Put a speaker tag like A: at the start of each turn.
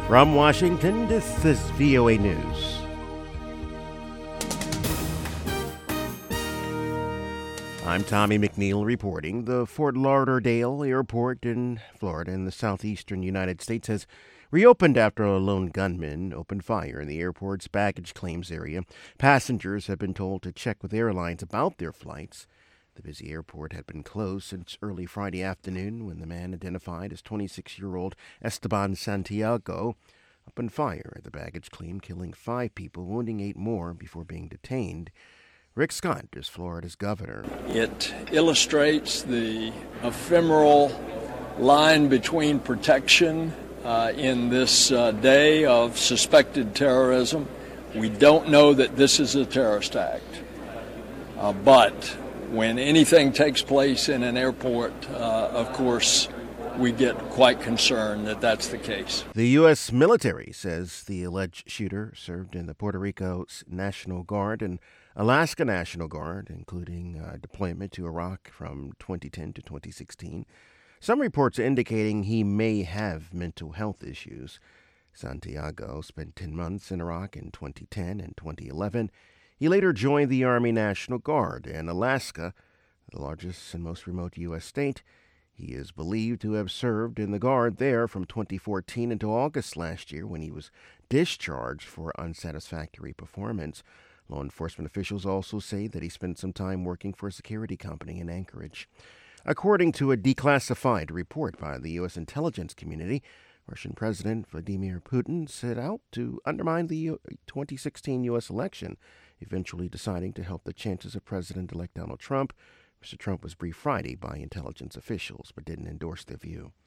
A: From Washington, this is VOA News. I'm Tommy McNeil reporting. The Fort Lauderdale Airport in Florida in the southeastern United States has reopened after a lone gunman opened fire in the airport's baggage claims area. Passengers have been told to check with airlines about their flights. The busy airport had been closed since early Friday afternoon when the man identified as 26-year-old Esteban Santiago opened fire at the baggage claim, killing 5 people, wounding 8 more before being detained. Rick Scott is Florida's governor.
B: It illustrates the ephemeral line between protection in this day of suspected terrorism. We don't know that this is a terrorist act, but when anything takes place in an airport, of course, we get quite concerned that that's the case.
A: The U.S. military says the alleged shooter served in the Puerto Rico National Guard and Alaska National Guard, including deployment to Iraq from 2010 to 2016. Some reports are indicating he may have mental health issues. Santiago spent 10 months in Iraq in 2010 and 2011. He later joined the Army National Guard in Alaska, the largest and most remote U.S. state. He is believed to have served in the Guard there from 2014 until August last year when he was discharged for unsatisfactory performance. Law enforcement officials also say that he spent some time working for a security company in Anchorage. According to a declassified report by the U.S. intelligence community, Russian President Vladimir Putin set out to undermine the 2016 U.S. election, eventually deciding to help the chances of President-elect Donald Trump. Mr. Trump was briefed Friday by intelligence officials but didn't endorse their view.